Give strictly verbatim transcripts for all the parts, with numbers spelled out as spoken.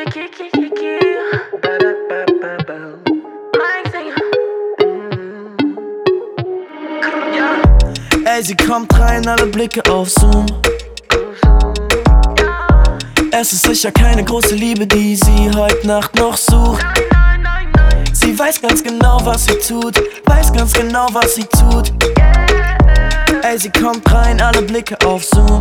Ey, sie kommt rein, alle Blicke auf Zoom. Es ist sicher keine große Liebe, die sie heute Nacht noch sucht. Sie weiß ganz genau, was sie tut, weiß ganz genau, was sie tut. Ey, sie kommt rein, alle Blicke auf Zoom.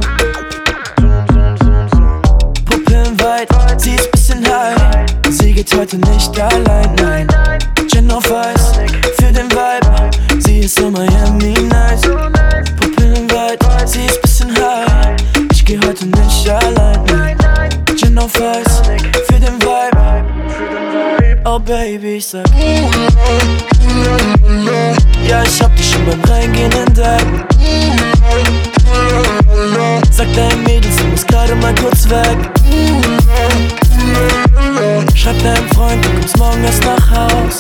Pupillen weit, sie ist bisschen high. Sie geht heute nicht allein, nein. Gin auf Eis, für den Vibe. Sie ist in Miami nice. Pupillen weit, sie ist bisschen high. Ich geh heute nicht allein, nein. Gin auf Eis, für den Vibe. Oh Baby, ich sag ja, ich hab dich schon beim Reingehen entdeckt. Sag deinem Mädels, du musst gerade mal kurz weg. Schreib deinem Freund, du kommst morgen erst nach Haus.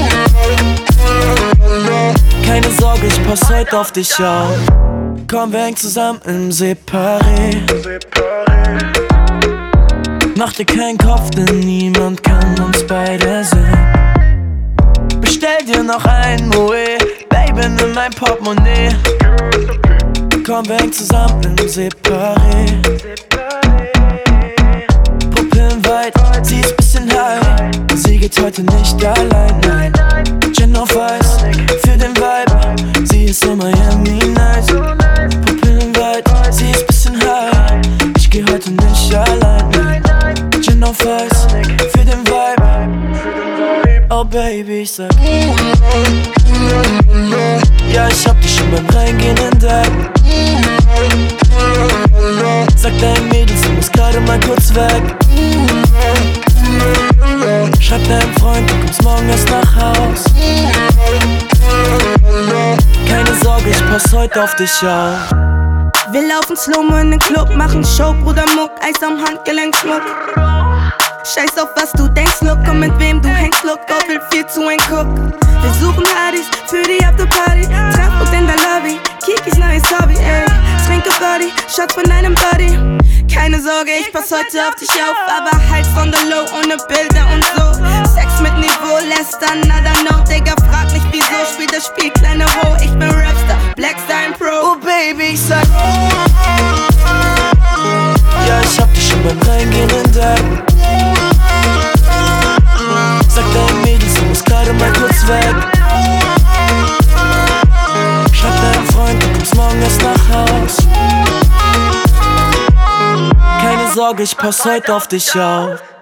Keine Sorge, ich pass heute auf dich auf. Komm, wir hängen zusammen im Separé. Mach dir keinen Kopf, denn niemand kann uns beide sehen. Bestell dir noch ein Moe, Baby, nimm mein Portemonnaie. Komm, wir hängen zusammen im Separé. Pupillen weit, sie ist bisschen high. Sie geht heute nicht allein, nein. Gin auf Eis, für den Vibe. Sie ist in Miami nice. Pupillen weit, sie ist bisschen high. Ich geh heute nicht allein, nein. Gin auf Eis, für den Vibe. Oh Baby, ich sag ja, ich hab dich schon beim Reingehen entdeckt. Sag deinem Mädels, du musst gerade mal kurz weg. Schreib deinem Freund, du kommst morgen erst nach Haus. Keine Sorge, ich pass heute auf dich auf. Wir laufen Slow-Mo in den Club, machen Show, Bruder Muck, Eis am Handgelenk, Schmuck. Scheiß auf was du denkst, look, und mit wem du hängst, look, Gott will viel zu ein Cook. Wir suchen Hardys für die Afterparty, treffen uns in der Lobby, Kikis neues Hobby, ey. Trinke Body, Shots von deinem Body. Keine Sorge, ich pass heute auf dich auf, aber halt von der Low, ohne Bilder und so. Sex mit Niveau, lästern, nada no, Digga, frag nicht wieso, spielt das Spiel kleine Ho. Ich bin Rapstar, Blackstar und Pro. Oh Baby, ich sag ja, ich hab dich schon beim Reingehen entdeckt. Sag deinem Mädels, du musst gerade mal kurz weg. Schreib deinem Freund, du kommst morgen erst nach Haus. Keine Sorge, ich pass heute auf dich auf.